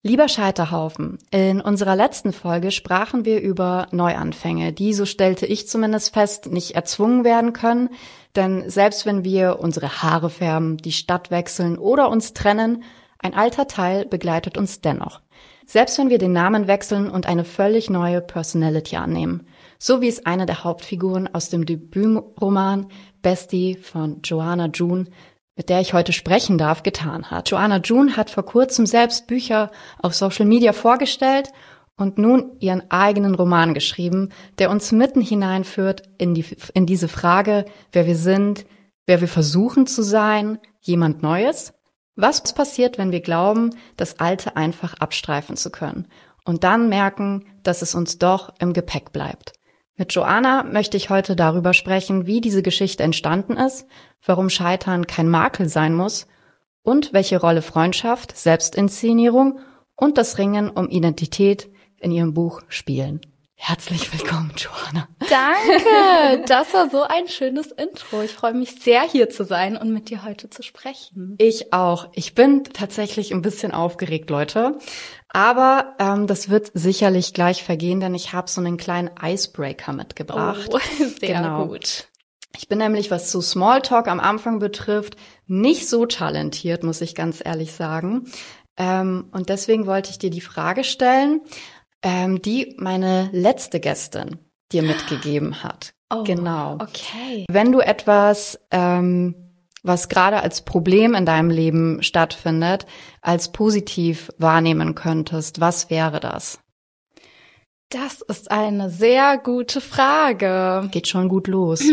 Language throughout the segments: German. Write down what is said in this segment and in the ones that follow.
Lieber Scheiterhaufen, in unserer letzten Folge sprachen wir über Neuanfänge, die, so stellte ich zumindest fest, nicht erzwungen werden können, denn selbst wenn wir unsere Haare färben, die Stadt wechseln oder uns trennen, ein alter Teil begleitet uns dennoch. Selbst wenn wir den Namen wechseln und eine völlig neue Personality annehmen, so wie es eine der Hauptfiguren aus dem Debütroman Bestie von Joanna June, mit der ich heute sprechen darf, getan hat. Joanna June hat vor kurzem selbst Bücher auf Social Media vorgestellt und nun ihren eigenen Roman geschrieben, der uns mitten hineinführt in diese Frage, wer wir sind, wer wir versuchen zu sein, jemand Neues. Was passiert, wenn wir glauben, das Alte einfach abstreifen zu können und dann merken, dass es uns doch im Gepäck bleibt? Mit Joanna möchte ich heute darüber sprechen, wie diese Geschichte entstanden ist, warum Scheitern kein Makel sein muss und welche Rolle Freundschaft, Selbstinszenierung und das Ringen um Identität in ihrem Buch spielen. Herzlich willkommen, Joanna. Danke, das war so ein schönes Intro. Ich freue mich sehr, hier zu sein und mit dir heute zu sprechen. Ich auch. Ich bin tatsächlich ein bisschen aufgeregt, Leute. Aber das wird sicherlich gleich vergehen, denn ich habe so einen kleinen Icebreaker mitgebracht. Oh, sehr gut. Ich bin nämlich, was zu Smalltalk am Anfang betrifft, nicht so talentiert, muss ich ganz ehrlich sagen. Und deswegen wollte ich dir die Frage stellen, die meine letzte Gästin dir mitgegeben hat. Oh, genau. Okay. Wenn du etwas, was gerade als Problem in deinem Leben stattfindet, als positiv wahrnehmen könntest, was wäre das? Das ist eine sehr gute Frage. Geht schon gut los.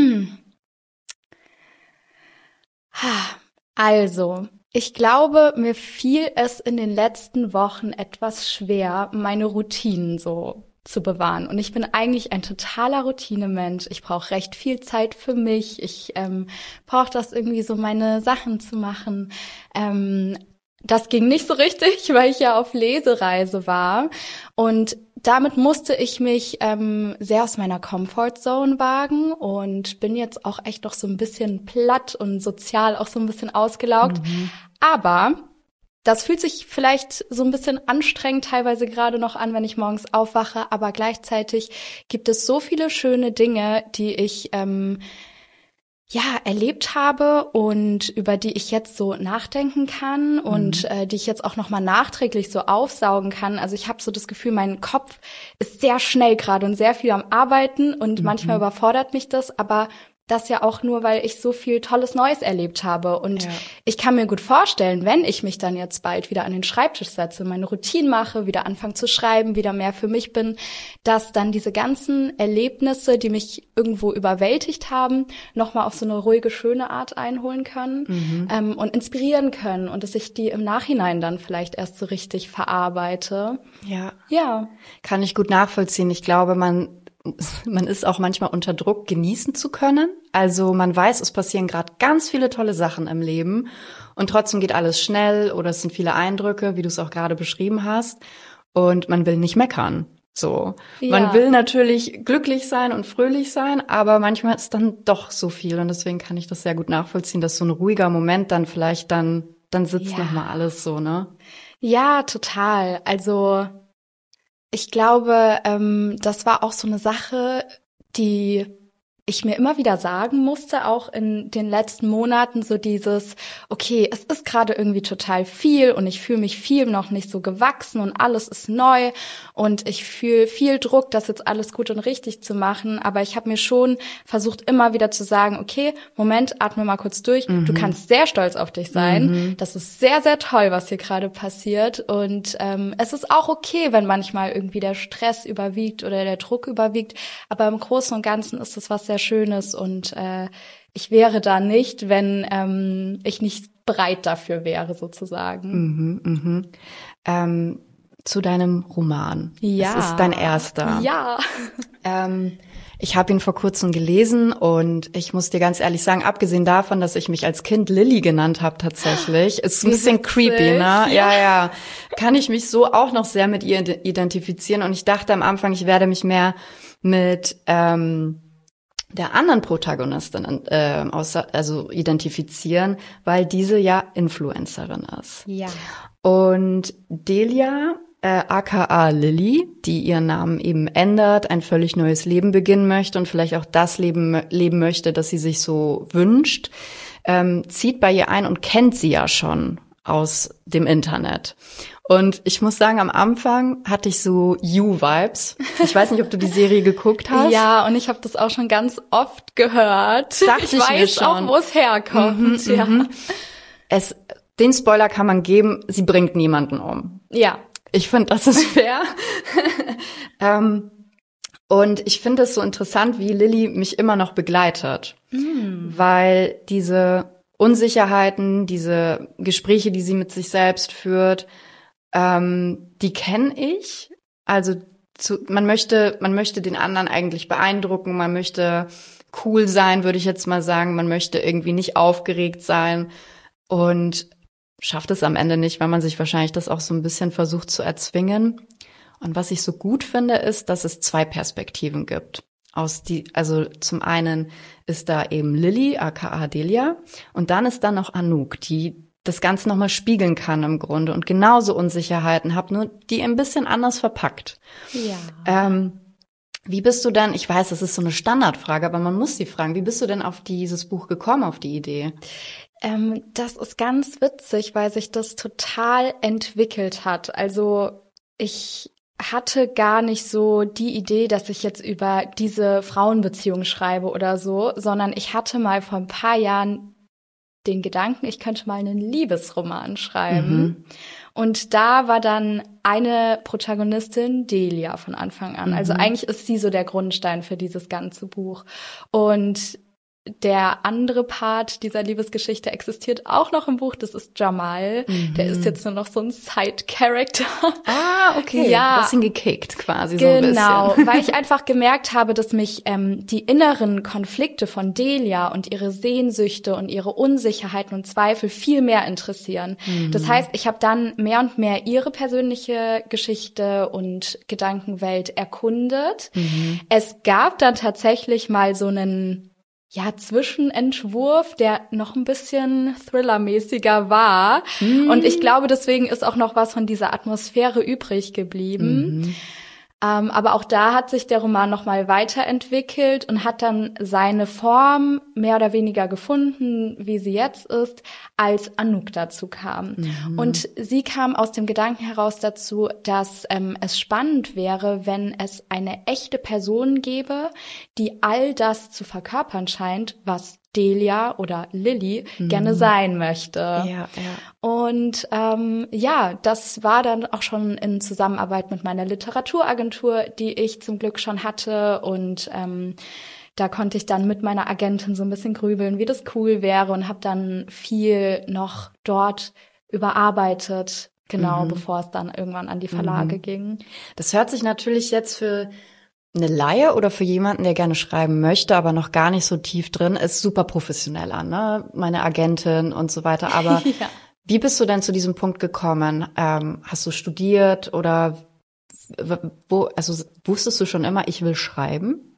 Also, ich glaube, mir fiel es in den letzten Wochen etwas schwer, meine Routinen so zu bewahren. Und ich bin eigentlich ein totaler Routinemensch. Ich brauche recht viel Zeit für mich. Ich brauche das irgendwie so, meine Sachen zu machen. Das ging nicht so richtig, weil ich ja auf Lesereise war. Und damit musste ich mich sehr aus meiner Comfortzone wagen und bin jetzt auch echt noch so ein bisschen platt und sozial auch so ein bisschen ausgelaugt. Aber das fühlt sich vielleicht so ein bisschen anstrengend teilweise gerade noch an, wenn ich morgens aufwache. Aber gleichzeitig gibt es so viele schöne Dinge, die ich erlebt habe und über die ich jetzt so nachdenken kann und die ich jetzt auch nochmal nachträglich so aufsaugen kann. Also ich habe so das Gefühl, mein Kopf ist sehr schnell gerade und sehr viel am Arbeiten und manchmal überfordert mich das, aber das ja auch nur, weil ich so viel tolles Neues erlebt habe. Und ich kann mir gut vorstellen, wenn ich mich dann jetzt bald wieder an den Schreibtisch setze, meine Routine mache, wieder anfange zu schreiben, wieder mehr für mich bin, dass dann diese ganzen Erlebnisse, die mich irgendwo überwältigt haben, nochmal auf so eine ruhige, schöne Art einholen können und inspirieren können und dass ich die im Nachhinein dann vielleicht erst so richtig verarbeite. Ja. Kann ich gut nachvollziehen. Ich glaube, man ist auch manchmal unter Druck, genießen zu können. Also man weiß, es passieren gerade ganz viele tolle Sachen im Leben und trotzdem geht alles schnell oder es sind viele Eindrücke, wie du es auch gerade beschrieben hast. Und man will nicht meckern. So. Ja. Man will natürlich glücklich sein und fröhlich sein, aber manchmal ist dann doch so viel und deswegen kann ich das sehr gut nachvollziehen, dass so ein ruhiger Moment dann vielleicht dann sitzt nochmal alles so, ne? Ja, total. Also ich glaube, das war auch so eine Sache, die ich mir immer wieder sagen musste, auch in den letzten Monaten, so dieses, okay, es ist gerade irgendwie total viel und ich fühle mich viel noch nicht so gewachsen und alles ist neu und ich fühle viel Druck, das jetzt alles gut und richtig zu machen, aber ich habe mir schon versucht, immer wieder zu sagen, okay, Moment, atme mal kurz durch, du kannst sehr stolz auf dich sein, das ist sehr, sehr toll, was hier gerade passiert und es ist auch okay, wenn manchmal irgendwie der Stress überwiegt oder der Druck überwiegt, aber im Großen und Ganzen ist das was sehr Schönes und ich wäre da nicht, wenn ich nicht bereit dafür wäre, sozusagen. Zu deinem Roman. Ja. Es ist dein erster. Ja. Ich habe ihn vor kurzem gelesen und ich muss dir ganz ehrlich sagen, abgesehen davon, dass ich mich als Kind Lilly genannt habe tatsächlich, ist ein bisschen creepy, ne? Ja. Kann ich mich so auch noch sehr mit ihr identifizieren und ich dachte am Anfang, ich werde mich mehr mit der anderen Protagonistin also identifizieren, weil diese ja Influencerin ist. Ja. Und Delia, aka Lily, die ihren Namen eben ändert, ein völlig neues Leben beginnen möchte und vielleicht auch das leben möchte, das sie sich so wünscht, zieht bei ihr ein und kennt sie ja schon aus dem Internet. Und ich muss sagen, am Anfang hatte ich so You-Vibes. Ich weiß nicht, ob du die Serie geguckt hast. Ja, und ich habe das auch schon ganz oft gehört. Dachte ich weiß mir schon. Auch, wo es herkommt. Den Spoiler kann man geben, sie bringt niemanden um. Ja. Ich finde, das ist fair. Und ich finde es so interessant, wie Lily mich immer noch begleitet. Weil diese Unsicherheiten, diese Gespräche, die sie mit sich selbst führt, die kenne ich. Also man möchte den anderen eigentlich beeindrucken, man möchte cool sein, würde ich jetzt mal sagen, man möchte irgendwie nicht aufgeregt sein und schafft es am Ende nicht, weil man sich wahrscheinlich das auch so ein bisschen versucht zu erzwingen. Und was ich so gut finde, ist, dass es zwei Perspektiven gibt. Also zum einen ist da eben Lily, aka Delia, und dann ist da noch Anouk, die das Ganze nochmal spiegeln kann im Grunde und genauso Unsicherheiten hat, nur die ein bisschen anders verpackt. Ja. Wie bist du denn, ich weiß, das ist so eine Standardfrage, aber man muss sie fragen, wie bist du denn auf dieses Buch gekommen, auf die Idee? Das ist ganz witzig, weil sich das total entwickelt hat. Also ich hatte gar nicht so die Idee, dass ich jetzt über diese Frauenbeziehung schreibe oder so, sondern ich hatte mal vor ein paar Jahren den Gedanken, ich könnte mal einen Liebesroman schreiben. Und da war dann eine Protagonistin, Delia, von Anfang an. Also eigentlich ist sie so der Grundstein für dieses ganze Buch. Und der andere Part dieser Liebesgeschichte existiert auch noch im Buch, das ist Jamal. Der ist jetzt nur noch so ein Side-Character. Ah, okay. Ja. Du hast ihn gekickt quasi so ein bisschen. Genau, weil ich einfach gemerkt habe, dass mich die inneren Konflikte von Delia und ihre Sehnsüchte und ihre Unsicherheiten und Zweifel viel mehr interessieren. Das heißt, ich habe dann mehr und mehr ihre persönliche Geschichte und Gedankenwelt erkundet. Es gab dann tatsächlich mal so einen Zwischenentwurf, der noch ein bisschen Thriller-mäßiger war. Und ich glaube, deswegen ist auch noch was von dieser Atmosphäre übrig geblieben. Aber auch da hat sich der Roman noch mal weiterentwickelt und hat dann seine Form mehr oder weniger gefunden, wie sie jetzt ist, als Anouk dazu kam. Und sie kam aus dem Gedanken heraus dazu, dass es spannend wäre, wenn es eine echte Person gäbe, die all das zu verkörpern scheint, was Delia oder Lily gerne sein möchte. Ja. Und das war dann auch schon in Zusammenarbeit mit meiner Literaturagentur, die ich zum Glück schon hatte. Und da konnte ich dann mit meiner Agentin so ein bisschen grübeln, wie das cool wäre, und habe dann viel noch dort überarbeitet, bevor es dann irgendwann an die Verlage ging. Das hört sich natürlich jetzt für eine Laie oder für jemanden, der gerne schreiben möchte, aber noch gar nicht so tief drin ist, super professionell an, ne? Meine Agentin und so weiter. Aber Wie bist du denn zu diesem Punkt gekommen? Hast du studiert oder wusstest du schon immer, ich will schreiben?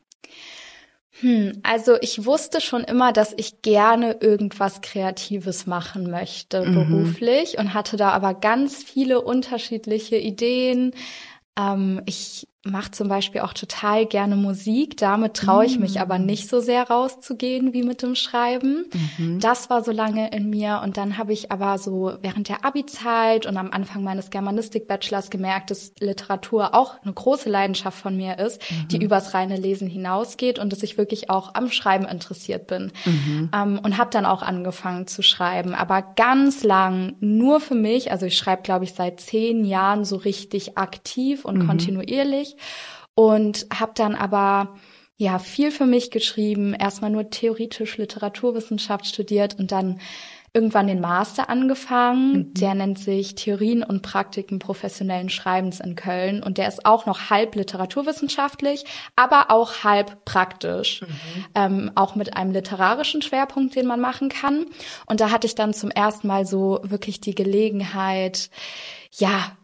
Also ich wusste schon immer, dass ich gerne irgendwas Kreatives machen möchte beruflich und hatte da aber ganz viele unterschiedliche Ideen. Ich mache zum Beispiel auch total gerne Musik. Damit traue ich mich aber nicht so sehr rauszugehen wie mit dem Schreiben. Das war so lange in mir. Und dann habe ich aber so während der Abi-Zeit und am Anfang meines Germanistik-Bachelors gemerkt, dass Literatur auch eine große Leidenschaft von mir ist, die übers reine Lesen hinausgeht und dass ich wirklich auch am Schreiben interessiert bin. Und habe dann auch angefangen zu schreiben. Aber ganz lang nur für mich. Also ich schreibe, glaube ich, seit 10 Jahren so richtig aktiv und kontinuierlich. Und habe dann aber viel für mich geschrieben, erstmal nur theoretisch Literaturwissenschaft studiert und dann irgendwann den Master angefangen. Der nennt sich Theorien und Praktiken professionellen Schreibens in Köln und der ist auch noch halb literaturwissenschaftlich, aber auch halb praktisch, auch mit einem literarischen Schwerpunkt, den man machen kann. Und da hatte ich dann zum ersten Mal so wirklich die Gelegenheit,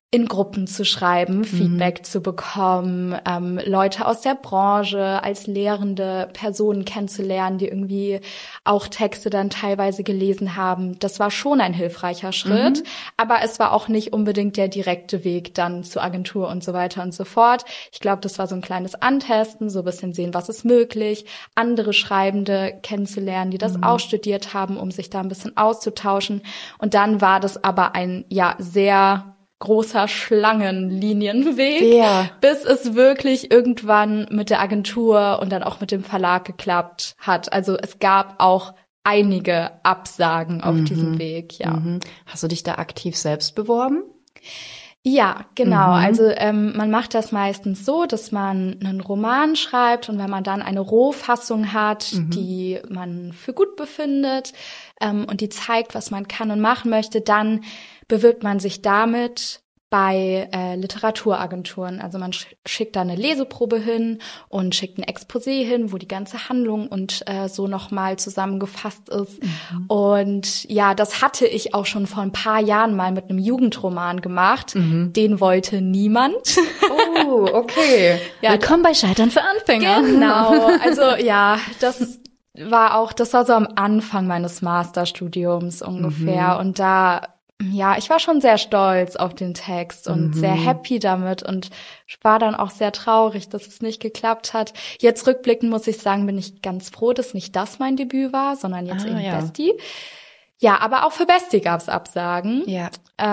in Gruppen zu schreiben, Feedback zu bekommen, Leute aus der Branche als lehrende Personen kennenzulernen, die irgendwie auch Texte dann teilweise gelesen haben. Das war schon ein hilfreicher Schritt, aber es war auch nicht unbedingt der direkte Weg dann zur Agentur und so weiter und so fort. Ich glaube, das war so ein kleines Antesten, so ein bisschen sehen, was ist möglich, andere Schreibende kennenzulernen, die das auch studiert haben, um sich da ein bisschen auszutauschen. Und dann war das aber ein, sehr großer Schlangenlinienweg, bis es wirklich irgendwann mit der Agentur und dann auch mit dem Verlag geklappt hat. Also es gab auch einige Absagen auf diesem Weg, Hast du dich da aktiv selbst beworben? Ja, genau. Also man macht das meistens so, dass man einen Roman schreibt und wenn man dann eine Rohfassung hat, die man für gut befindet und die zeigt, was man kann und machen möchte, dann bewirbt man sich damit bei Literaturagenturen. Also man schickt da eine Leseprobe hin und schickt ein Exposé hin, wo die ganze Handlung und so nochmal zusammengefasst ist. Und ja, das hatte ich auch schon vor ein paar Jahren mal mit einem Jugendroman gemacht. Den wollte niemand. Oh, okay. Willkommen bei Scheitern für Anfänger. Genau. Also das war so am Anfang meines Masterstudiums ungefähr. Und da ich war schon sehr stolz auf den Text und sehr happy damit und war dann auch sehr traurig, dass es nicht geklappt hat. Jetzt rückblickend muss ich sagen, bin ich ganz froh, dass nicht das mein Debüt war, sondern jetzt eben Bestie. Ja, aber auch für Bestie gab's Absagen. Ja.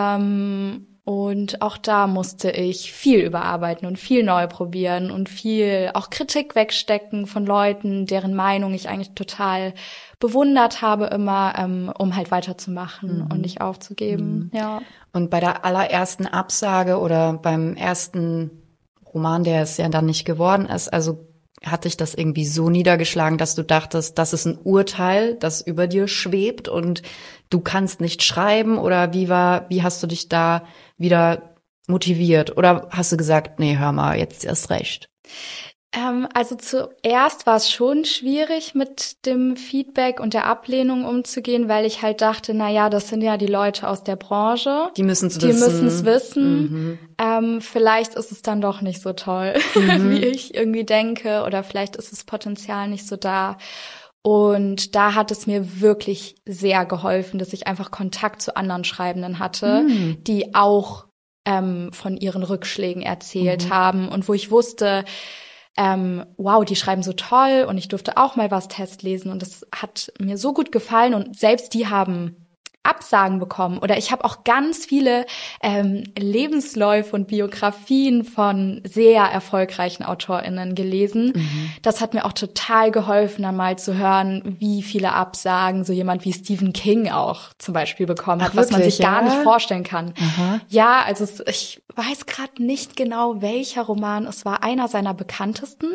Und auch da musste ich viel überarbeiten und viel neu probieren und viel auch Kritik wegstecken von Leuten, deren Meinung ich eigentlich total bewundert habe immer, um halt weiterzumachen und nicht aufzugeben. Ja. Und bei der allerersten Absage oder beim ersten Roman, der es ja dann nicht geworden ist, also hat dich das irgendwie so niedergeschlagen, dass du dachtest, das ist ein Urteil, das über dir schwebt und du kannst nicht schreiben? Oder wie hast du dich da wieder motiviert? Oder hast du gesagt, nee, hör mal, jetzt erst recht? Also zuerst war es schon schwierig, mit dem Feedback und der Ablehnung umzugehen, weil ich halt dachte, das sind ja die Leute aus der Branche. Die müssen es wissen. Vielleicht ist es dann doch nicht so toll, wie ich irgendwie denke. Oder vielleicht ist das Potenzial nicht so da. Und da hat es mir wirklich sehr geholfen, dass ich einfach Kontakt zu anderen Schreibenden hatte, die auch von ihren Rückschlägen erzählt haben und wo ich wusste, wow, die schreiben so toll und ich durfte auch mal was testlesen und das hat mir so gut gefallen und selbst die haben Absagen bekommen oder ich habe auch ganz viele Lebensläufe und Biografien von sehr erfolgreichen AutorInnen gelesen. Das hat mir auch total geholfen, dann mal zu hören, wie viele Absagen so jemand wie Stephen King auch zum Beispiel bekommen hat, was man sich gar nicht vorstellen kann. Ja, also ich weiß gerade nicht genau, welcher Roman es war, einer seiner bekanntesten.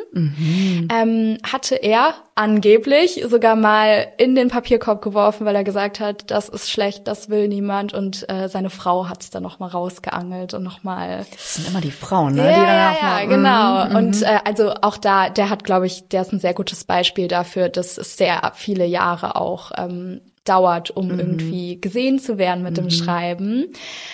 Hatte er angeblich sogar mal in den Papierkorb geworfen, weil er gesagt hat, das ist schlecht, das will niemand und seine Frau hat's dann noch mal rausgeangelt und noch mal. Das sind immer die Frauen, ne? Ja, genau. Und also auch da, der ist ein sehr gutes Beispiel dafür, dass es sehr viele Jahre auch dauert, um irgendwie gesehen zu werden mit dem Schreiben.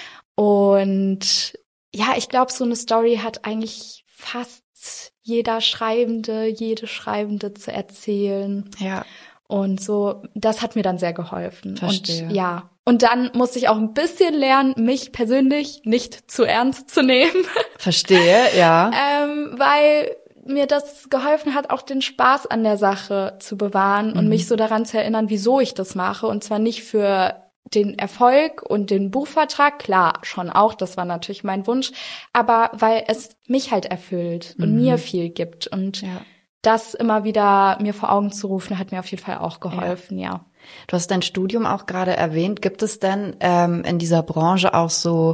Und ja, ich glaube, so eine Story hat eigentlich fast jede Schreibende zu erzählen. Ja. Und so, das hat mir dann sehr geholfen. Verstehe. Und dann musste ich auch ein bisschen lernen, mich persönlich nicht zu ernst zu nehmen. Verstehe, ja. Weil mir das geholfen hat, auch den Spaß an der Sache zu bewahren und mich so daran zu erinnern, wieso ich das mache. Und zwar nicht für den Erfolg und den Buchvertrag, klar, schon auch, das war natürlich mein Wunsch, aber weil es mich halt erfüllt und mir viel gibt und das immer wieder mir vor Augen zu rufen, hat mir auf jeden Fall auch geholfen, ja. Du hast dein Studium auch gerade erwähnt. Gibt es denn in dieser Branche auch so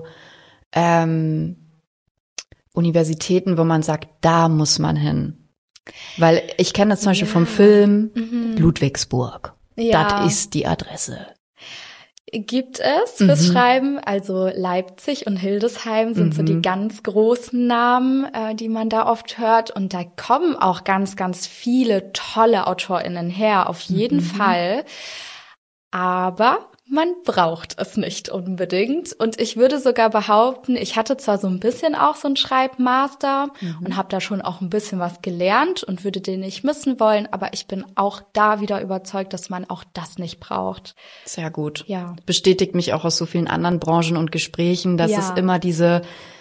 Universitäten, wo man sagt, da muss man hin? Weil ich kenne das zum Beispiel vom Film Ludwigsburg. Das ist die Adresse. Gibt es fürs Schreiben, also Leipzig und Hildesheim sind so die ganz großen Namen, die man da oft hört und da kommen auch ganz, ganz viele tolle AutorInnen her, auf jeden Fall. Aber man braucht es nicht unbedingt. Und ich würde sogar behaupten, ich hatte zwar so ein bisschen auch so einen Schreibmaster und habe da schon auch ein bisschen was gelernt und würde den nicht missen wollen, aber ich bin auch da wieder überzeugt, dass man auch das nicht braucht. Sehr gut. Ja. Bestätigt mich auch aus so vielen anderen Branchen und Gesprächen, dass es immer dieses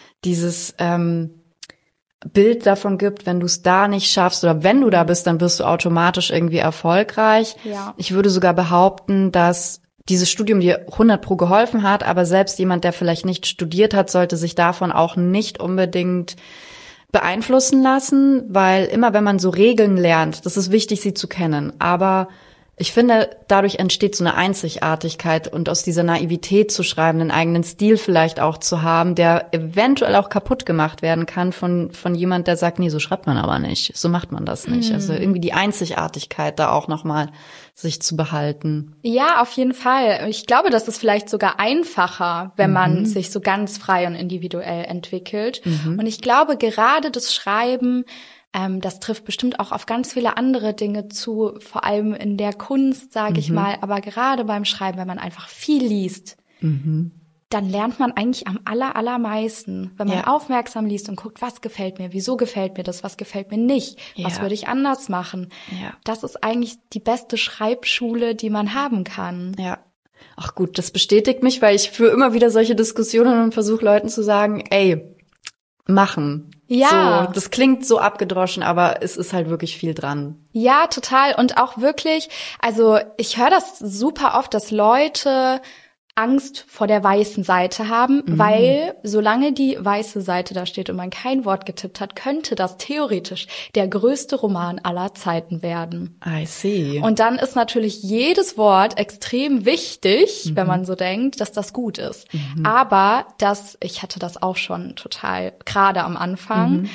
Bild davon gibt, wenn du es da nicht schaffst oder wenn du da bist, dann wirst du automatisch irgendwie erfolgreich. Ja. Ich würde sogar behaupten, dass dieses Studium dir 100% geholfen hat, aber selbst jemand, der vielleicht nicht studiert hat, sollte sich davon auch nicht unbedingt beeinflussen lassen, weil immer wenn man so Regeln lernt, das ist wichtig, sie zu kennen, aber ich finde, dadurch entsteht so eine Einzigartigkeit und aus dieser Naivität zu schreiben, einen eigenen Stil vielleicht auch zu haben, der eventuell auch kaputt gemacht werden kann von jemand, der sagt, nee, so schreibt man aber nicht, so macht man das nicht. Also irgendwie die Einzigartigkeit da auch nochmal sich zu behalten. Ja, auf jeden Fall. Ich glaube, das ist vielleicht sogar einfacher, wenn man sich so ganz frei und individuell entwickelt. Und ich glaube, gerade das Schreiben, das trifft bestimmt auch auf ganz viele andere Dinge zu, vor allem in der Kunst, sage ich mal. Aber gerade beim Schreiben, wenn man einfach viel liest, dann lernt man eigentlich am allermeisten, wenn man aufmerksam liest und guckt, was gefällt mir, wieso gefällt mir das, was gefällt mir nicht, was würde ich anders machen. Ja. Das ist eigentlich die beste Schreibschule, die man haben kann. Ja. Ach gut, das bestätigt mich, weil ich führe immer wieder solche Diskussionen und versuche Leuten zu sagen, ey, machen. Ja. So, das klingt so abgedroschen, aber es ist halt wirklich viel dran. Ja, total. Und auch wirklich, also ich höre das super oft, dass Leute Angst vor der weißen Seite haben, weil solange die weiße Seite da steht und man kein Wort getippt hat, könnte das theoretisch der größte Roman aller Zeiten werden. I see. Und dann ist natürlich jedes Wort extrem wichtig, wenn man so denkt, dass das gut ist. Aber ich hatte das auch schon total, gerade am Anfang.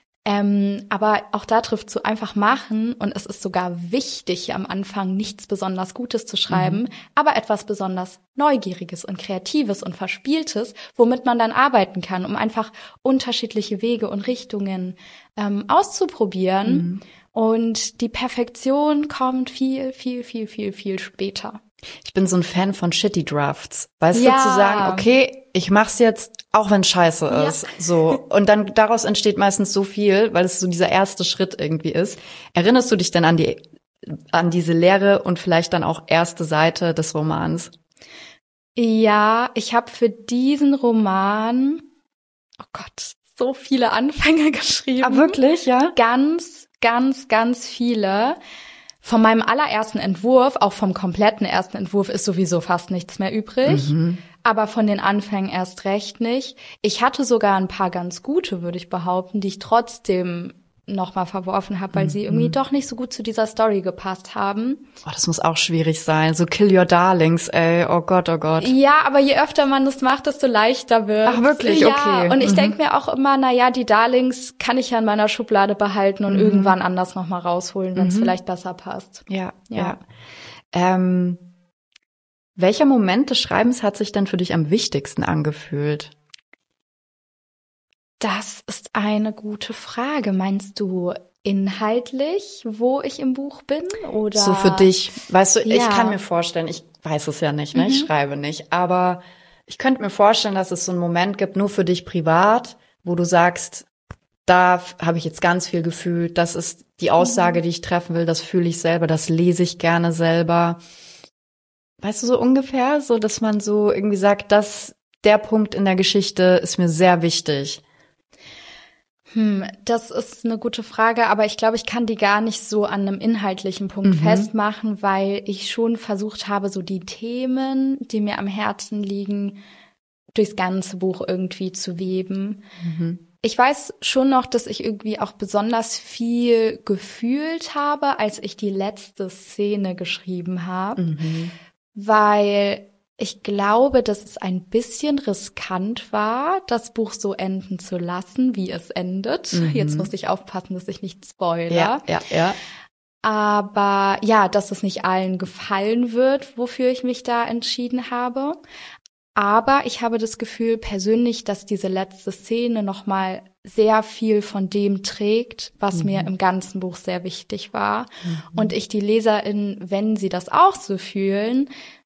Aber auch da trifft so einfach machen und es ist sogar wichtig, am Anfang nichts besonders Gutes zu schreiben, aber etwas besonders Neugieriges und Kreatives und Verspieltes, womit man dann arbeiten kann, um einfach unterschiedliche Wege und Richtungen auszuprobieren. Und die Perfektion kommt viel später. Ich bin so ein Fan von Shitty Drafts. Weißt du, zu sagen, okay, ich mach's jetzt, auch wenn es scheiße ist. So. Und dann daraus entsteht meistens so viel, weil es so dieser erste Schritt irgendwie ist. Erinnerst du dich denn an diese leere und vielleicht dann auch erste Seite des Romans? Ja, ich habe für diesen Roman, oh Gott, so viele Anfänge geschrieben. Ah, wirklich, ja? Ganz viele. Von meinem allerersten Entwurf, auch vom kompletten ersten Entwurf, ist sowieso fast nichts mehr übrig. Aber von den Anfängen erst recht nicht. Ich hatte sogar ein paar ganz gute, würde ich behaupten, die ich trotzdem nochmal verworfen habe, weil sie irgendwie doch nicht so gut zu dieser Story gepasst haben. Oh, das muss auch schwierig sein. So Kill Your Darlings, ey. Oh Gott, oh Gott. Ja, aber je öfter man das macht, desto leichter wird's. Ach, wirklich? Ja, okay. Und ich denke mir auch immer, die Darlings kann ich ja in meiner Schublade behalten und irgendwann anders nochmal rausholen, wenn es vielleicht besser passt. Ja. Welcher Moment des Schreibens hat sich denn für dich am wichtigsten angefühlt? Das ist eine gute Frage. Meinst du inhaltlich, wo ich im Buch bin? Oder so für dich? Weißt du, ich kann mir vorstellen, ich weiß es ja nicht, ne? Ich schreibe nicht, aber ich könnte mir vorstellen, dass es so einen Moment gibt, nur für dich privat, wo du sagst, da habe ich jetzt ganz viel gefühlt, das ist die Aussage, die ich treffen will, das fühle ich selber, das lese ich gerne selber. Weißt du, so ungefähr, so dass man so irgendwie sagt, der Punkt in der Geschichte ist mir sehr wichtig. Das ist eine gute Frage, aber ich glaube, ich kann die gar nicht so an einem inhaltlichen Punkt festmachen, weil ich schon versucht habe, so die Themen, die mir am Herzen liegen, durchs ganze Buch irgendwie zu weben. Ich weiß schon noch, dass ich irgendwie auch besonders viel gefühlt habe, als ich die letzte Szene geschrieben habe, weil ich glaube, dass es ein bisschen riskant war, das Buch so enden zu lassen, wie es endet. Jetzt muss ich aufpassen, dass ich nicht spoilere. Ja. Aber ja, dass es nicht allen gefallen wird, wofür ich mich da entschieden habe. Aber ich habe das Gefühl persönlich, dass diese letzte Szene nochmal sehr viel von dem trägt, was mir im ganzen Buch sehr wichtig war. Und ich die LeserInnen, wenn sie das auch so fühlen,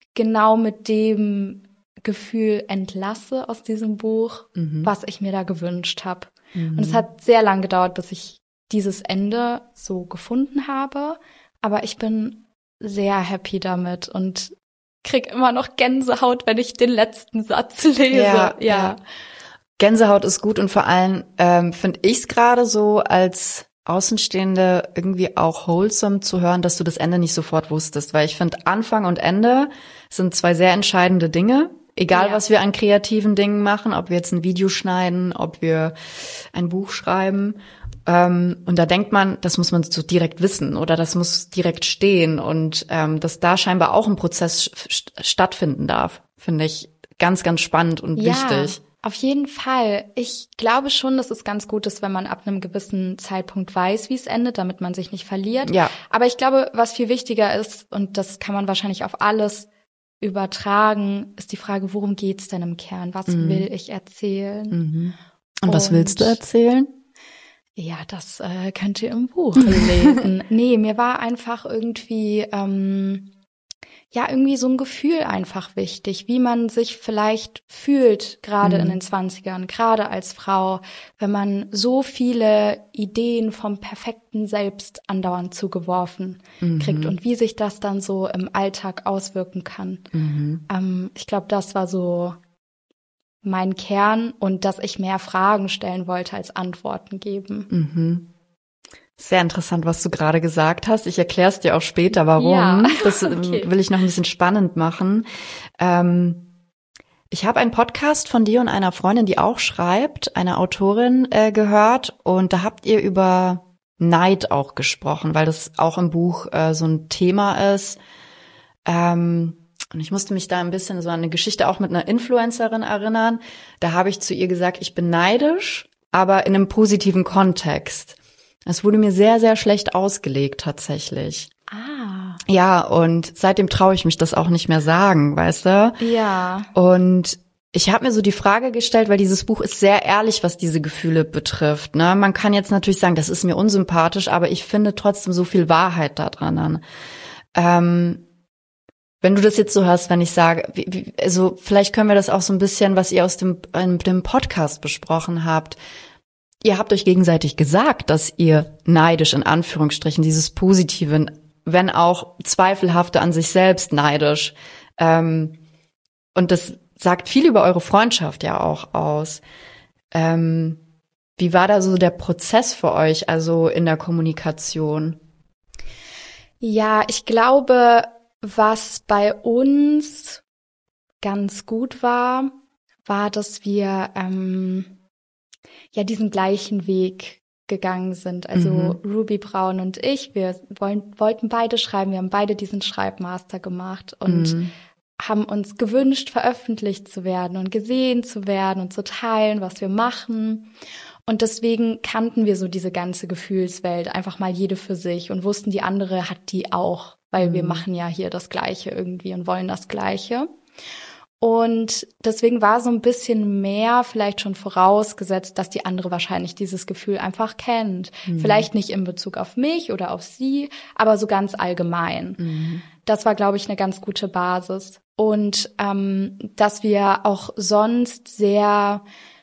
genau mit dem Gefühl entlasse aus diesem Buch, was ich mir da gewünscht habe. Und es hat sehr lang gedauert, bis ich dieses Ende so gefunden habe. Aber ich bin sehr happy damit und krieg immer noch Gänsehaut, wenn ich den letzten Satz lese. Ja. Gänsehaut ist gut und vor allem finde ich es gerade so als Außenstehende irgendwie auch wholesome zu hören, dass du das Ende nicht sofort wusstest, weil ich finde, Anfang und Ende sind zwei sehr entscheidende Dinge. Egal, was wir an kreativen Dingen machen, ob wir jetzt ein Video schneiden, ob wir ein Buch schreiben. Und da denkt man, das muss man so direkt wissen oder das muss direkt stehen. Und dass da scheinbar auch ein Prozess stattfinden darf, finde ich ganz, ganz spannend und wichtig. Auf jeden Fall. Ich glaube schon, dass es ganz gut ist, wenn man ab einem gewissen Zeitpunkt weiß, wie es endet, damit man sich nicht verliert. Ja. Aber ich glaube, was viel wichtiger ist, und das kann man wahrscheinlich auf alles übertragen, ist die Frage, worum geht's denn im Kern? Was will ich erzählen? Und was willst du erzählen? Ja, das könnt ihr im Buch lesen. Nee, mir war einfach irgendwie irgendwie so ein Gefühl einfach wichtig, wie man sich vielleicht fühlt, gerade in den 20ern, gerade als Frau, wenn man so viele Ideen vom perfekten Selbst andauernd zugeworfen kriegt und wie sich das dann so im Alltag auswirken kann. Ich glaube, das war so mein Kern und dass ich mehr Fragen stellen wollte als Antworten geben. Sehr interessant, was du gerade gesagt hast. Ich erkläre es dir auch später, warum. Ja, das okay. will ich noch ein bisschen spannend machen. Ich habe einen Podcast von dir und einer Freundin, die auch schreibt, einer Autorin, gehört. Und da habt ihr über Neid auch gesprochen, weil das auch im Buch so ein Thema ist. Und ich musste mich da ein bisschen so an eine Geschichte auch mit einer Influencerin erinnern. Da habe ich zu ihr gesagt, ich bin neidisch, aber in einem positiven Kontext. Es wurde mir sehr, sehr schlecht ausgelegt tatsächlich. Ja, und seitdem traue ich mich das auch nicht mehr sagen, weißt du? Ja. Und ich habe mir so die Frage gestellt, weil dieses Buch ist sehr ehrlich, was diese Gefühle betrifft. Ne? Man kann jetzt natürlich sagen, das ist mir unsympathisch, aber ich finde trotzdem so viel Wahrheit da dran. Wenn du das jetzt so hörst, wenn ich sage, also vielleicht können wir das auch so ein bisschen, was ihr aus dem Podcast besprochen habt. Ihr habt euch gegenseitig gesagt, dass ihr neidisch, in Anführungsstrichen, dieses Positive, wenn auch zweifelhafte an sich selbst neidisch. Und das sagt viel über eure Freundschaft ja auch aus. Wie war da so der Prozess für euch, also in der Kommunikation? Ja, ich glaube, was bei uns ganz gut war, dass wir diesen gleichen Weg gegangen sind. Also Ruby Braun und ich, wir wollten beide schreiben, wir haben beide diesen Schreibmaster gemacht und haben uns gewünscht, veröffentlicht zu werden und gesehen zu werden und zu teilen, was wir machen. Und deswegen kannten wir so diese ganze Gefühlswelt einfach mal jede für sich und wussten, die andere hat die auch, weil wir machen ja hier das Gleiche irgendwie und wollen das Gleiche. Und deswegen war so ein bisschen mehr vielleicht schon vorausgesetzt, dass die andere wahrscheinlich dieses Gefühl einfach kennt. Vielleicht nicht in Bezug auf mich oder auf sie, aber so ganz allgemein. Das war, glaube ich, eine ganz gute Basis. Und dass wir auch sonst sehr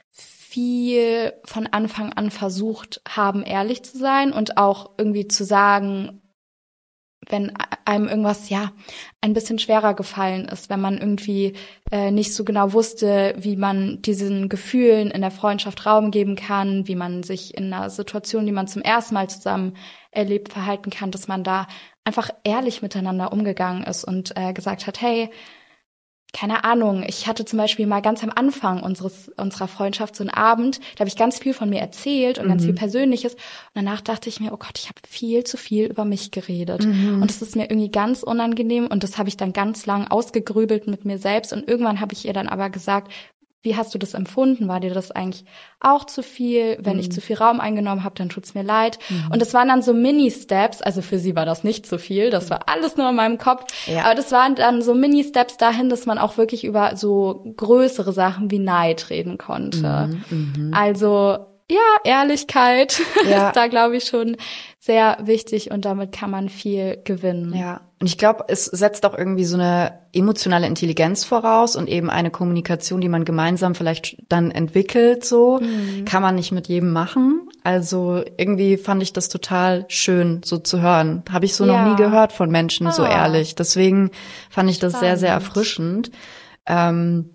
viel von Anfang an versucht haben, ehrlich zu sein und auch irgendwie zu sagen, wenn einem irgendwas ein bisschen schwerer gefallen ist, wenn man irgendwie nicht so genau wusste, wie man diesen Gefühlen in der Freundschaft Raum geben kann, wie man sich in einer Situation, die man zum ersten Mal zusammen erlebt, verhalten kann, dass man da einfach ehrlich miteinander umgegangen ist und gesagt hat, hey, keine Ahnung, ich hatte zum Beispiel mal ganz am Anfang unserer Freundschaft so einen Abend, da habe ich ganz viel von mir erzählt und ganz viel Persönliches. Und danach dachte ich mir, oh Gott, ich habe viel zu viel über mich geredet. Und das ist mir irgendwie ganz unangenehm und das habe ich dann ganz lang ausgegrübelt mit mir selbst. Und irgendwann habe ich ihr dann aber gesagt, wie hast du das empfunden? War dir das eigentlich auch zu viel? Wenn ich zu viel Raum eingenommen habe, dann tut's mir leid. Und das waren dann so Mini-Steps. Also für sie war das nicht zu viel. Das war alles nur in meinem Kopf. Ja. Aber das waren dann so Mini-Steps dahin, dass man auch wirklich über so größere Sachen wie Neid reden konnte. Also Ehrlichkeit ist da, glaube ich, schon sehr wichtig und damit kann man viel gewinnen. Ja, und ich glaube, es setzt auch irgendwie so eine emotionale Intelligenz voraus und eben eine Kommunikation, die man gemeinsam vielleicht dann entwickelt, so. Kann man nicht mit jedem machen. Also irgendwie fand ich das total schön, so zu hören. Habe ich so noch nie gehört von Menschen, so ehrlich. Deswegen fand ich das sehr, sehr erfrischend. Kam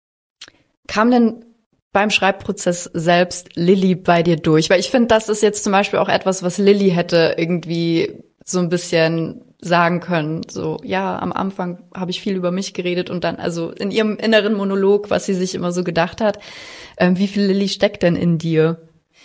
denn beim Schreibprozess selbst Lilly bei dir durch? Weil ich finde, das ist jetzt zum Beispiel auch etwas, was Lilly hätte irgendwie so ein bisschen sagen können. So, ja, am Anfang habe ich viel über mich geredet und dann, also in ihrem inneren Monolog, was sie sich immer so gedacht hat. Wie viel Lilly steckt denn in dir?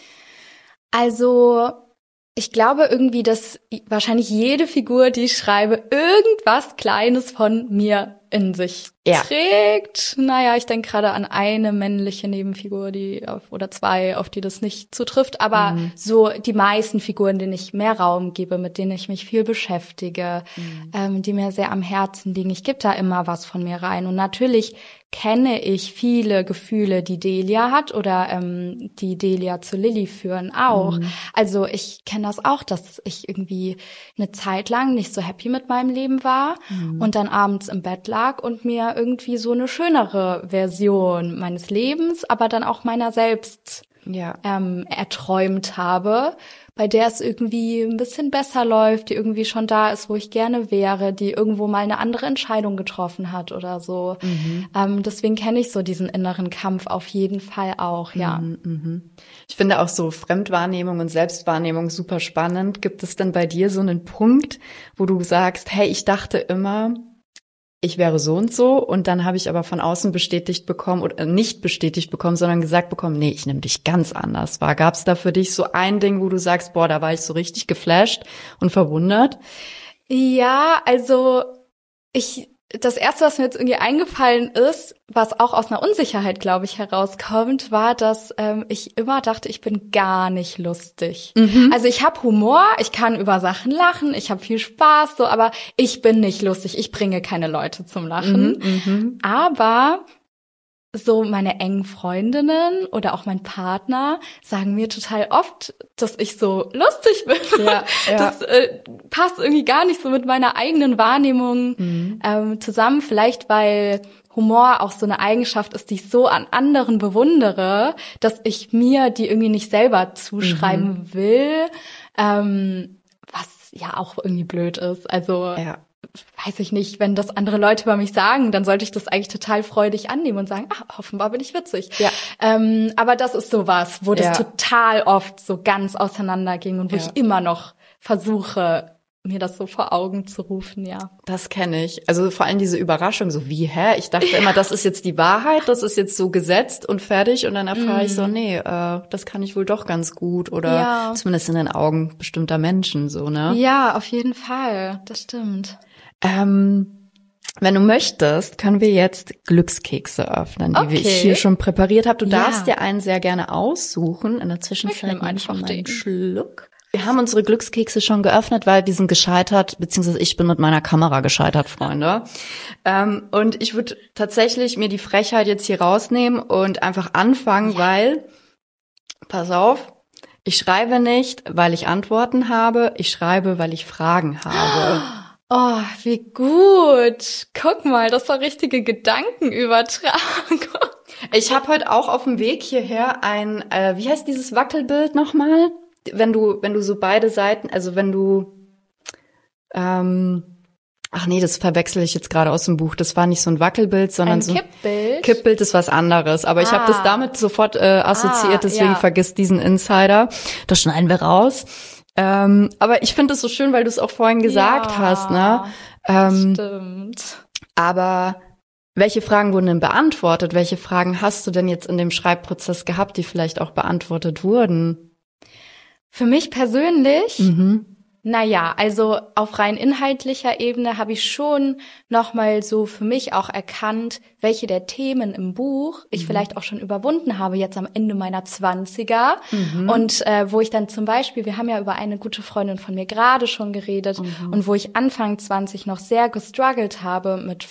Also, ich glaube irgendwie, dass wahrscheinlich jede Figur, die ich schreibe, irgendwas Kleines von mir in sich trägt. Naja, ich denke gerade an eine männliche Nebenfigur, oder zwei, auf die das nicht zutrifft. Aber so die meisten Figuren, denen ich mehr Raum gebe, mit denen ich mich viel beschäftige, die mir sehr am Herzen liegen. Ich gebe da immer was von mir rein. Und natürlich kenne ich viele Gefühle, die Delia hat oder die Delia zu Lilly führen auch. Also ich kenne das auch, dass ich irgendwie eine Zeit lang nicht so happy mit meinem Leben war und dann abends im Bett lag und mir irgendwie so eine schönere Version meines Lebens, aber dann auch meiner selbst erträumt habe, bei der es irgendwie ein bisschen besser läuft, die irgendwie schon da ist, wo ich gerne wäre, die irgendwo mal eine andere Entscheidung getroffen hat oder so. Deswegen kenne ich so diesen inneren Kampf auf jeden Fall auch, Ich finde auch so Fremdwahrnehmung und Selbstwahrnehmung super spannend. Gibt es denn bei dir so einen Punkt, wo du sagst, hey, ich dachte immer, ich wäre so und dann habe ich aber von außen bestätigt bekommen oder nicht bestätigt bekommen, sondern gesagt bekommen, nee, ich nehme dich ganz anders wahr. Gab es da für dich so ein Ding, wo du sagst, boah, da war ich so richtig geflasht und verwundert? Ja, also das Erste, was mir jetzt irgendwie eingefallen ist, was auch aus einer Unsicherheit, glaube ich, herauskommt, war, dass ich immer dachte, ich bin gar nicht lustig. Also ich habe Humor, ich kann über Sachen lachen, ich habe viel Spaß, so, aber ich bin nicht lustig, ich bringe keine Leute zum Lachen. Aber so meine engen Freundinnen oder auch mein Partner sagen mir total oft, dass ich so lustig bin. Ja. Das passt irgendwie gar nicht so mit meiner eigenen Wahrnehmung zusammen. Vielleicht, weil Humor auch so eine Eigenschaft ist, die ich so an anderen bewundere, dass ich mir die irgendwie nicht selber zuschreiben will, was ja auch irgendwie blöd ist. Also weiß ich nicht, wenn das andere Leute über mich sagen, dann sollte ich das eigentlich total freudig annehmen und sagen, offenbar bin ich witzig. Ja. Aber das ist sowas, wo das total oft so ganz auseinanderging und wo ich immer noch versuche, mir das so vor Augen zu rufen, Das kenne ich. Also vor allem diese Überraschung, so wie, ich dachte immer, das ist jetzt die Wahrheit, das ist jetzt so gesetzt und fertig und dann erfahre ich so, nee, das kann ich wohl doch ganz gut oder zumindest in den Augen bestimmter Menschen, so, ne? Ja, auf jeden Fall, das stimmt. Wenn du möchtest, können wir jetzt Glückskekse öffnen, die ich hier schon präpariert habe. Du darfst dir einen sehr gerne aussuchen. In der Zwischenzeit nehme ich einfach einen Schluck. Wir haben unsere Glückskekse schon geöffnet, weil wir sind gescheitert, beziehungsweise ich bin mit meiner Kamera gescheitert, Freunde. Und ich würde tatsächlich mir die Frechheit jetzt hier rausnehmen und einfach anfangen, weil, pass auf, ich schreibe nicht, weil ich Antworten habe, ich schreibe, weil ich Fragen habe. Oh, wie gut. Guck mal, das war richtige Gedankenübertragung. Ich habe heute auch auf dem Weg hierher ein, wie heißt dieses Wackelbild nochmal? Wenn du so beide Seiten, also wenn du, ach nee, das verwechsel ich jetzt gerade aus dem Buch. Das war nicht so ein Wackelbild, sondern so ein Kippbild. Kippbild ist was anderes. Aber ich habe das damit sofort assoziiert, deswegen vergiss diesen Insider. Das schneiden wir raus. Aber ich finde es so schön, weil du es auch vorhin gesagt hast, ne? Stimmt. Aber welche Fragen wurden denn beantwortet? Welche Fragen hast du denn jetzt in dem Schreibprozess gehabt, die vielleicht auch beantwortet wurden? Für mich persönlich? Naja, also auf rein inhaltlicher Ebene habe ich schon nochmal so für mich auch erkannt, welche der Themen im Buch ich vielleicht auch schon überwunden habe, jetzt am Ende meiner 20er. Und wo ich dann zum Beispiel, wir haben ja über eine gute Freundin von mir gerade schon geredet und wo ich Anfang 20 noch sehr gestruggelt habe mit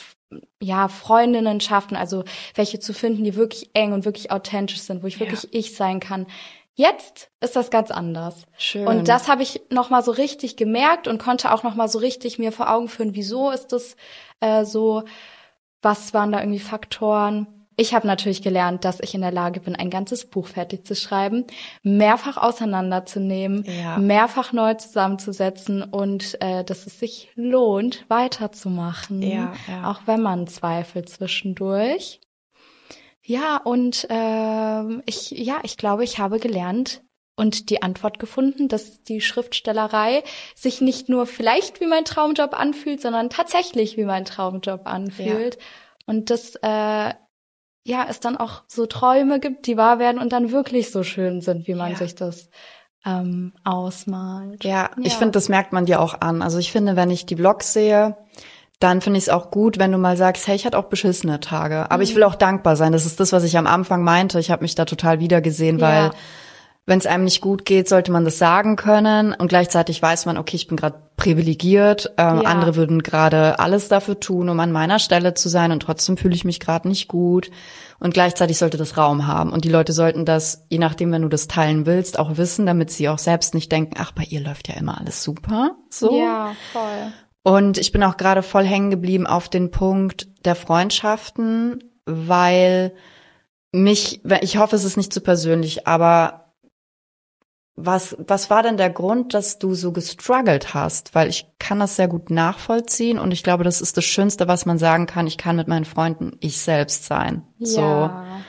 Freundinnenschaften, also welche zu finden, die wirklich eng und wirklich authentisch sind, wo ich wirklich ich sein kann. Jetzt ist das ganz anders. Schön. Und das habe ich nochmal so richtig gemerkt und konnte auch nochmal so richtig mir vor Augen führen, wieso ist das so, was waren da irgendwie Faktoren. Ich habe natürlich gelernt, dass ich in der Lage bin, ein ganzes Buch fertig zu schreiben, mehrfach auseinanderzunehmen, mehrfach neu zusammenzusetzen und dass es sich lohnt, weiterzumachen, auch wenn man zweifelt zwischendurch. Ja, und ich glaube, ich habe gelernt und die Antwort gefunden, dass die Schriftstellerei sich nicht nur vielleicht wie mein Traumjob anfühlt, sondern tatsächlich wie mein Traumjob anfühlt. Ja. Und dass es dann auch so Träume gibt, die wahr werden und dann wirklich so schön sind, wie man sich das ausmalt. Ja, ich finde, das merkt man dir auch an. Also ich finde, wenn ich die Vlogs sehe, dann finde ich es auch gut, wenn du mal sagst, hey, ich hatte auch beschissene Tage. Aber ich will auch dankbar sein. Das ist das, was ich am Anfang meinte. Ich habe mich da total wiedergesehen, weil wenn es einem nicht gut geht, sollte man das sagen können. Und gleichzeitig weiß man, okay, ich bin gerade privilegiert. Andere würden gerade alles dafür tun, um an meiner Stelle zu sein. Und trotzdem fühle ich mich gerade nicht gut. Und gleichzeitig sollte das Raum haben. Und die Leute sollten das, je nachdem, wenn du das teilen willst, auch wissen, damit sie auch selbst nicht denken, ach, bei ihr läuft ja immer alles super. So. Ja, voll. Und ich bin auch gerade voll hängen geblieben auf den Punkt der Freundschaften, weil ich hoffe, es ist nicht zu persönlich, aber was war denn der Grund, dass du so gestruggelt hast? Weil ich kann das sehr gut nachvollziehen und ich glaube, das ist das Schönste, was man sagen kann. Ich kann mit meinen Freunden ich selbst sein. Ja. So.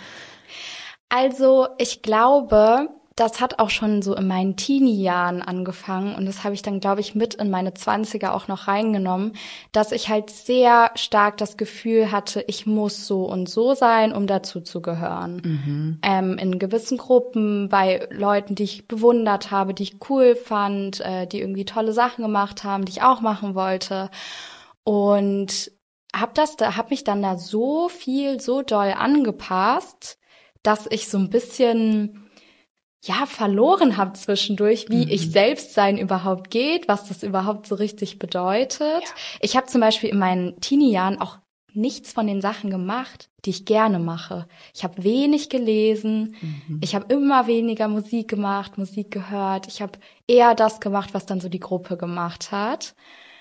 Also ich glaube, das hat auch schon so in meinen Teenie-Jahren angefangen und das habe ich dann, glaube ich, mit in meine 20er auch noch reingenommen, dass ich halt sehr stark das Gefühl hatte, ich muss so und so sein, um dazu zu gehören. In gewissen Gruppen, bei Leuten, die ich bewundert habe, die ich cool fand, die irgendwie tolle Sachen gemacht haben, die ich auch machen wollte. Und hab mich dann da so doll angepasst, dass ich so ein bisschen verloren habe zwischendurch, wie ich selbst sein überhaupt geht, was das überhaupt so richtig bedeutet. Ja. Ich habe zum Beispiel in meinen Teenie-Jahren auch nichts von den Sachen gemacht, die ich gerne mache. Ich habe wenig gelesen, ich habe immer weniger Musik gemacht, Musik gehört. Ich habe eher das gemacht, was dann so die Gruppe gemacht hat.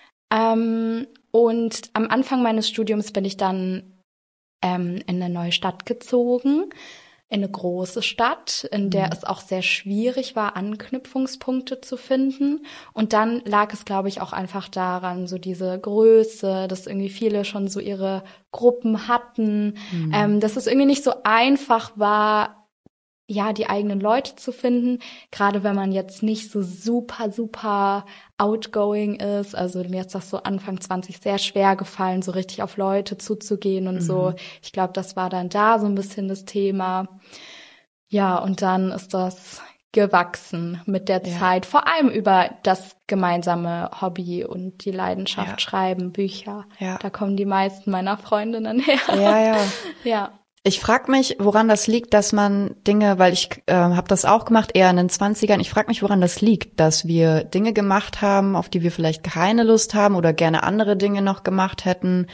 Und am Anfang meines Studiums bin ich dann in eine neue Stadt gezogen, in eine große Stadt, in der es auch sehr schwierig war, Anknüpfungspunkte zu finden. Und dann lag es, glaube ich, auch einfach daran, so diese Größe, dass irgendwie viele schon so ihre Gruppen hatten, dass es irgendwie nicht so einfach war, die eigenen Leute zu finden, gerade wenn man jetzt nicht so super outgoing ist. Also mir ist das so Anfang 20 sehr schwer gefallen, so richtig auf Leute zuzugehen und so. Ich glaube, das war dann da so ein bisschen das Thema. Ja, und dann ist das gewachsen mit der Zeit, vor allem über das gemeinsame Hobby und die Leidenschaft Schreiben, Bücher. Ja. Da kommen die meisten meiner Freundinnen her. Ja. Ich frage mich, woran das liegt, dass man Dinge, weil ich habe das auch gemacht, eher in den 20ern, ich frage mich, woran das liegt, dass wir Dinge gemacht haben, auf die wir vielleicht keine Lust haben oder gerne andere Dinge noch gemacht hätten.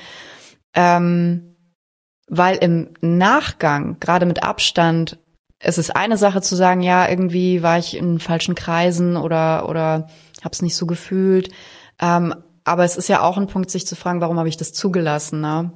Weil im Nachgang, gerade mit Abstand, es ist eine Sache zu sagen, ja, irgendwie war ich in falschen Kreisen oder habe es nicht so gefühlt. Aber es ist ja auch ein Punkt, sich zu fragen, warum habe ich das zugelassen, ne?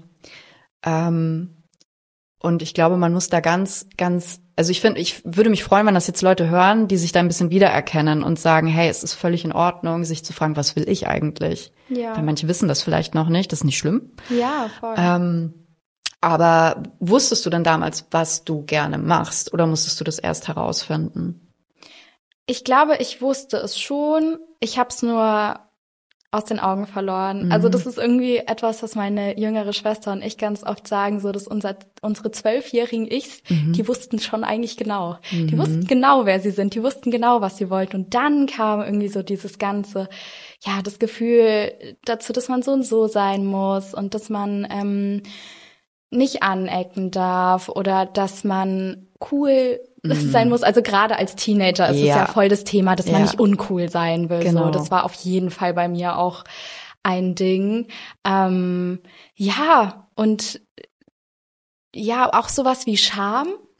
Und ich glaube, man muss da ganz, also ich würde mich freuen, wenn das jetzt Leute hören, die sich da ein bisschen wiedererkennen und sagen, hey, es ist völlig in Ordnung, sich zu fragen, was will ich eigentlich? Ja. Weil manche wissen das vielleicht noch nicht, das ist nicht schlimm. Ja, voll. Aber wusstest du denn damals, was du gerne machst, oder musstest du das erst herausfinden? Ich glaube, ich wusste es schon. Ich habe es nur aus den Augen verloren. Also das ist irgendwie etwas, was meine jüngere Schwester und ich ganz oft sagen, so dass unsere 12-jährigen Ichs, die wussten schon eigentlich genau. Die wussten genau, wer sie sind, die wussten genau, was sie wollten. Und dann kam irgendwie so dieses ganze, das Gefühl dazu, dass man so und so sein muss und dass man nicht anecken darf oder dass man cool sein muss. Also gerade als Teenager ist es ja voll das Thema, dass man nicht uncool sein will. Genau. So, das war auf jeden Fall bei mir auch ein Ding. Und auch sowas wie Scham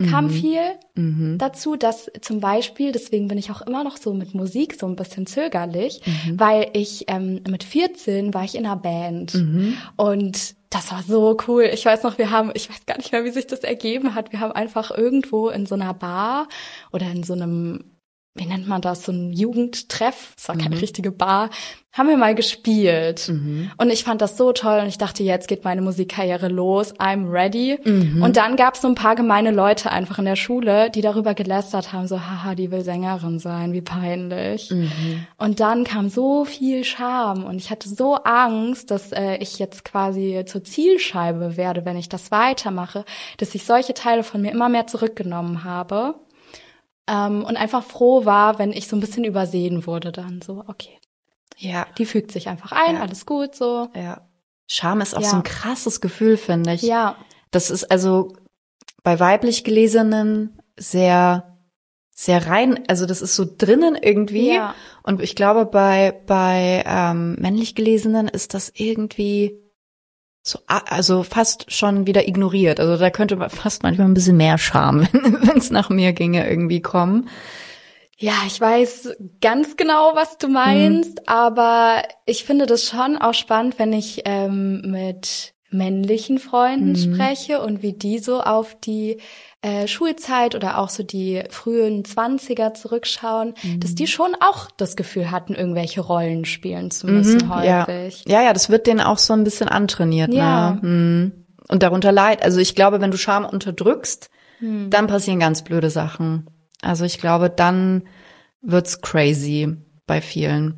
kam viel dazu, dass zum Beispiel, deswegen bin ich auch immer noch so mit Musik so ein bisschen zögerlich, weil ich mit 14 war ich in einer Band und das war so cool. Ich weiß noch, ich weiß gar nicht mehr, wie sich das ergeben hat. Wir haben einfach irgendwo in so einer Bar oder in so einem, wie nennt man das, so ein Jugendtreff, es war keine richtige Bar, haben wir mal gespielt. Und ich fand das so toll und ich dachte, jetzt geht meine Musikkarriere los, I'm ready. Und dann gab es so ein paar gemeine Leute einfach in der Schule, die darüber gelästert haben, so, haha, die will Sängerin sein, wie peinlich. Und dann kam so viel Scham und ich hatte so Angst, dass ich jetzt quasi zur Zielscheibe werde, wenn ich das weitermache, dass ich solche Teile von mir immer mehr zurückgenommen habe. Und einfach froh war, wenn ich so ein bisschen übersehen wurde dann so, okay. Ja. Die fügt sich einfach ein, alles gut so. Ja. Scham ist auch so ein krasses Gefühl, finde ich. Ja. Das ist also bei weiblich Gelesenen sehr, sehr rein, also das ist so drinnen irgendwie. Ja. Und ich glaube, bei männlich Gelesenen ist das irgendwie so, also fast schon wieder ignoriert. Also da könnte man fast manchmal ein bisschen mehr Scham, wenn es nach mir ginge, irgendwie kommen. Ja, ich weiß ganz genau, was du meinst, aber ich finde das schon auch spannend, wenn ich mit männlichen Freunden spreche und wie die so auf die Schulzeit oder auch so die frühen 20er zurückschauen, dass die schon auch das Gefühl hatten, irgendwelche Rollen spielen zu müssen häufig. Ja, das wird denen auch so ein bisschen antrainiert. Ja. Ne? Und darunter leid. Also ich glaube, wenn du Scham unterdrückst, dann passieren ganz blöde Sachen. Also ich glaube, dann wird's crazy bei vielen.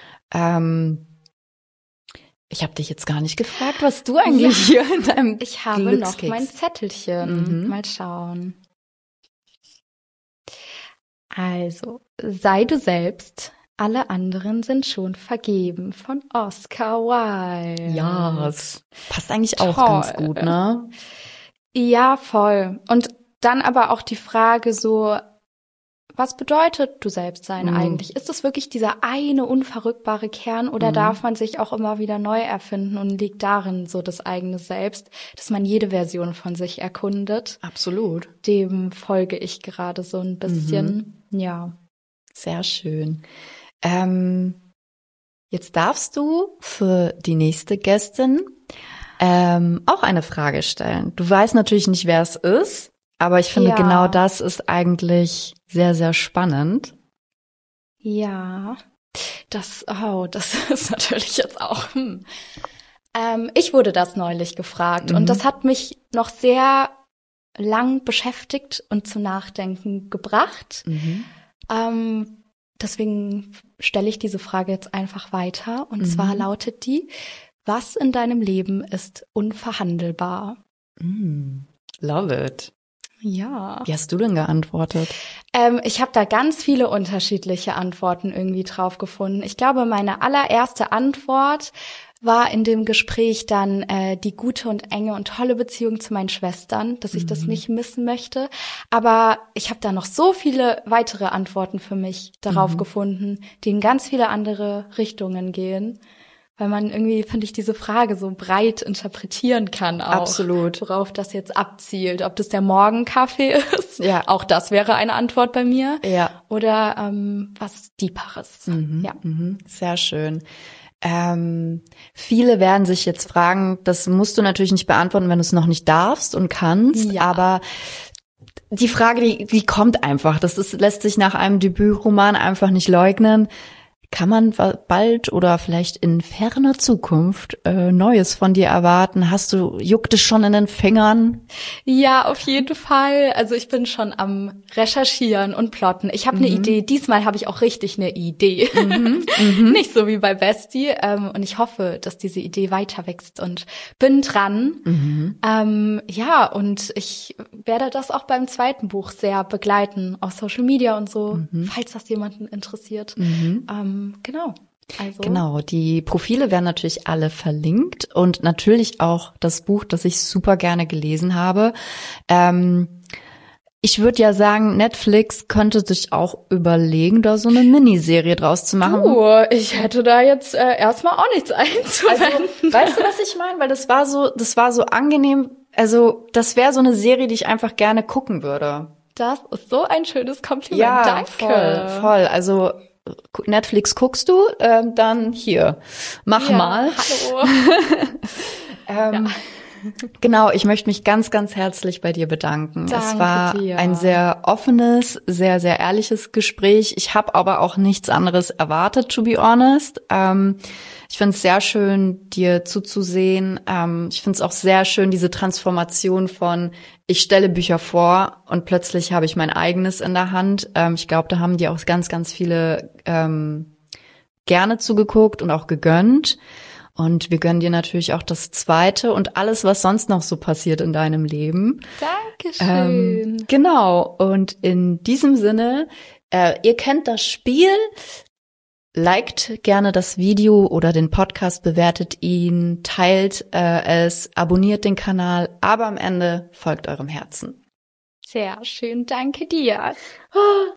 Ich habe dich jetzt gar nicht gefragt, was du eigentlich hier in deinem Ich habe noch mein Zettelchen. Mal schauen. Also, sei du selbst, alle anderen sind schon vergeben von Oscar Wilde. Ja, das passt eigentlich auch Toll. ganz gut, ne? Ja, voll. Und dann aber auch die Frage so, was bedeutet du selbst sein eigentlich? Ist es wirklich dieser eine unverrückbare Kern oder darf man sich auch immer wieder neu erfinden und liegt darin so das eigene Selbst, dass man jede Version von sich erkundet? Absolut. Dem folge ich gerade so ein bisschen. Ja. Sehr schön. Jetzt darfst du für die nächste Gästin auch eine Frage stellen. Du weißt natürlich nicht, wer es ist, aber ich finde, genau das ist eigentlich sehr, sehr spannend. Ja, das ist natürlich jetzt auch. Ich wurde das neulich gefragt und das hat mich noch sehr lang beschäftigt und zum Nachdenken gebracht. Deswegen stelle ich diese Frage jetzt einfach weiter. Und zwar lautet die: Was in deinem Leben ist unverhandelbar? Love it. Ja. Wie hast du denn geantwortet? Ich habe da ganz viele unterschiedliche Antworten irgendwie drauf gefunden. Ich glaube, meine allererste Antwort war in dem Gespräch dann die gute und enge und tolle Beziehung zu meinen Schwestern, dass ich das nicht missen möchte. Aber ich habe da noch so viele weitere Antworten für mich darauf gefunden, die in ganz viele andere Richtungen gehen. Weil man irgendwie, finde ich, diese Frage so breit interpretieren kann auch. Absolut. Worauf das jetzt abzielt. Ob das der Morgenkaffee ist. Ja. Auch das wäre eine Antwort bei mir. Ja. Oder was Deeperes. Ja. Sehr schön. Viele werden sich jetzt fragen, das musst du natürlich nicht beantworten, wenn du es noch nicht darfst und kannst. Ja. Aber die Frage, die kommt einfach. Lässt sich nach einem Debütroman einfach nicht leugnen. Kann man bald oder vielleicht in ferner Zukunft Neues von dir erwarten? Juckt es schon in den Fingern? Ja, auf jeden Fall. Also ich bin schon am Recherchieren und Plotten. Ich habe eine Idee. Diesmal habe ich auch richtig eine Idee. Nicht so wie bei Bestie. Und ich hoffe, dass diese Idee weiter wächst und bin dran. Ja, und ich werde das auch beim zweiten Buch sehr begleiten auf Social Media und so, falls das jemanden interessiert. Genau. Also. Genau, die Profile werden natürlich alle verlinkt und natürlich auch das Buch, das ich super gerne gelesen habe. Ich würde ja sagen, Netflix könnte sich auch überlegen, da so eine Miniserie draus zu machen. Ich hätte da jetzt erstmal auch nichts einzuwenden. Also, weißt du, was ich meine? Weil das war so angenehm, also das wäre so eine Serie, die ich einfach gerne gucken würde. Das ist so ein schönes Kompliment. Ja, Danke. voll. Also Netflix guckst du, dann hier, mach mal. Hallo. Genau, ich möchte mich ganz, ganz herzlich bei dir bedanken. Danke es war dir. ein sehr offenes, sehr, sehr ehrliches Gespräch. Ich habe aber auch nichts anderes erwartet, to be honest. Ich finde es sehr schön, dir zuzusehen. Ich finde es auch sehr schön, diese Transformation von ich stelle Bücher vor und plötzlich habe ich mein eigenes in der Hand. Ich glaube, da haben dir auch ganz, ganz viele gerne zugeguckt und auch gegönnt. Und wir gönnen dir natürlich auch das Zweite und alles, was sonst noch so passiert in deinem Leben. Dankeschön. Genau. Und in diesem Sinne, ihr kennt das Spiel. Liked gerne das Video oder den Podcast, bewertet ihn, teilt es, abonniert den Kanal, aber am Ende folgt eurem Herzen. Sehr schön, danke dir.